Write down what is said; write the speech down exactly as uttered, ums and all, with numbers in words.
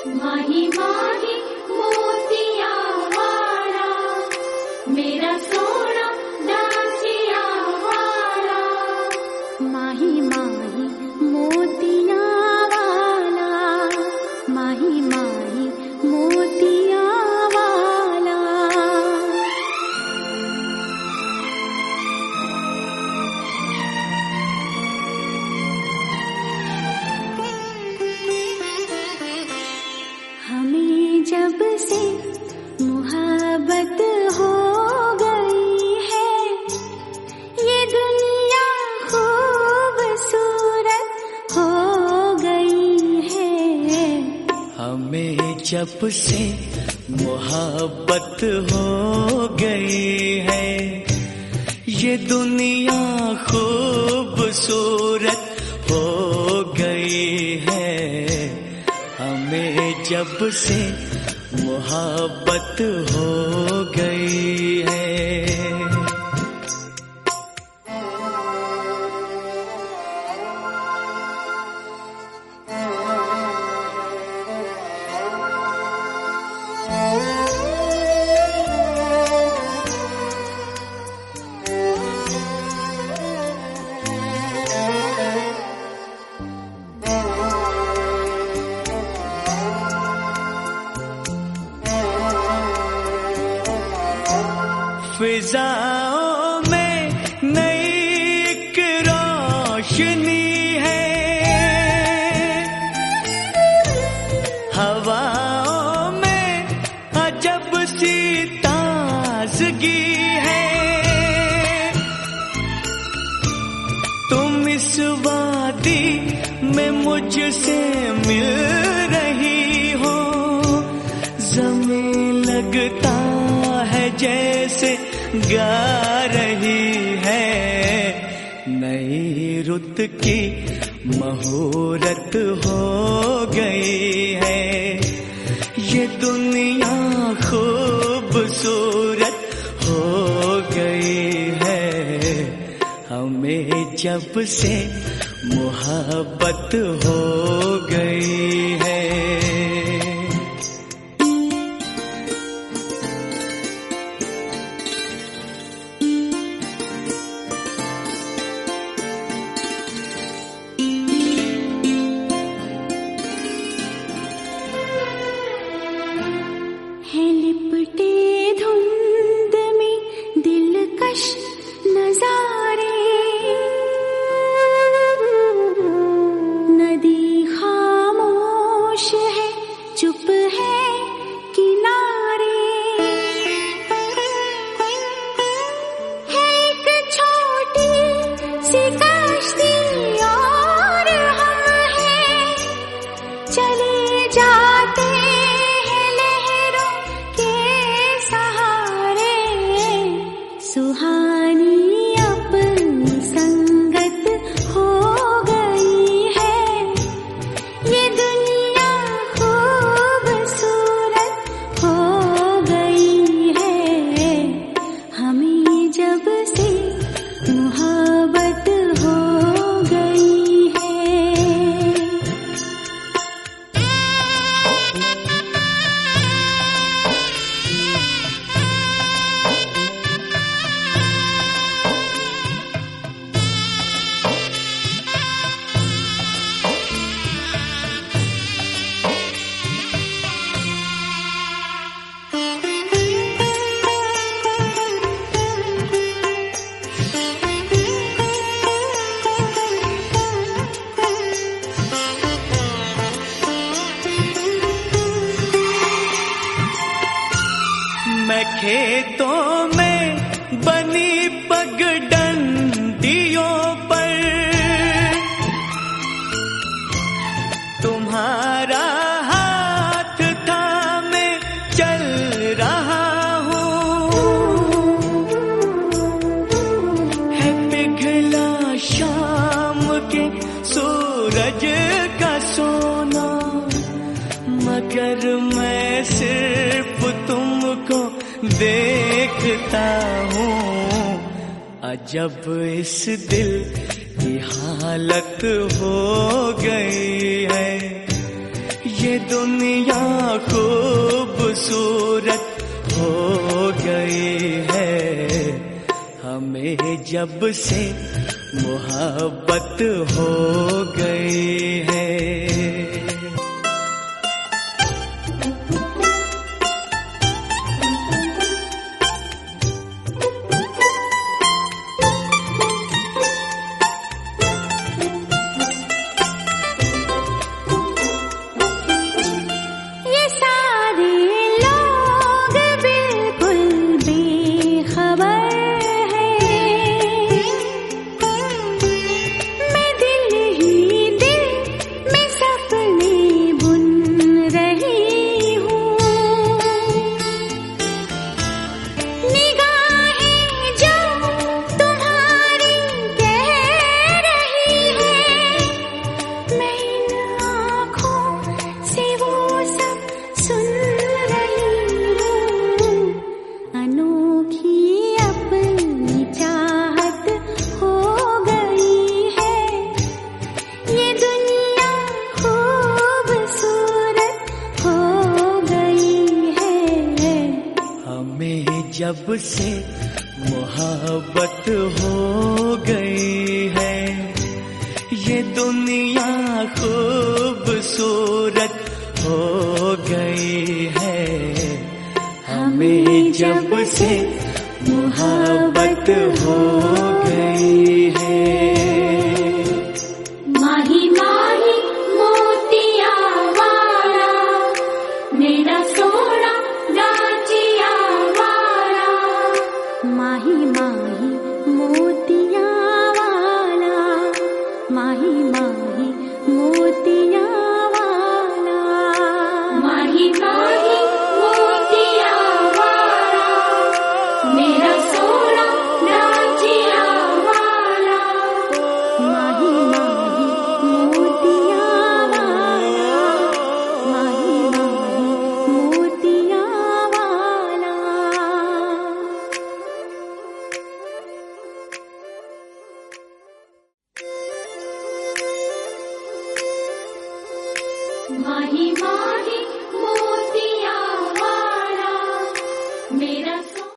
माही माही मोतिया वाला, मेरा सोना डांसिया वाला। माही माही मोतिया वाला, माही माही मोतिया वाला। हमें जब से मोहब्बत हो गई है, ये दुनिया खूबसूरत हो गई है। हमें जब से मोहब्बत हो गई है, ये दुनिया खूबसूरत हो गई है। हमें जब से मोहब्बत हो गई है। फिजाओं में नई एक रोशनी है, हवाओं में अजब सी ताजगी है। तुम इस वादी में मुझसे मिल रही हो, ज़मीन लगता है जैसे गा रही है। नई रुत की मुहूर्त हो गई है, ये दुनिया खूबसूरत हो गई है। हमें जब से मोहब्बत हो गई है। लिपटे धुंध में दिलकश नजारे, नदी खामोश है, चुप है किनारे। है एक छोटी सी कश्ती और हम हैं, चले जाते सुहानी अपनी संगत हो गई है। ये दुनिया खूबसूरत हो गई है। हमें जब से मोहब्बत हो गई है। मैं खेतों में बनी पगडंडियों पर तुम्हारा हाथ थामे चल रहा हूँ। है पिघला शाम के सूरज का सोना, मगर मैं सिर्फ तुमको देखता हूँ। अजब इस दिल की हालत हो गई है, ये ये दुनिया खूबसूरत हो गई है, हमें जब से मोहब्बत हो गई है। जब से मोहब्बत हो गई है, ये दुनिया खूबसूरत हो गई है, हमें जब से मोहब्बत हो गई है। माही माही मोतिया वाला मेरा सोना नाचिया वाला, माही माही मोतिया वाला, माही माही मोतिया वाला, माही माही मोतिया वाला मेरा सोना नाचिया वाला, माही माही मोतिया वाला, माही माही मोतिया वाला। माही माही मोतिया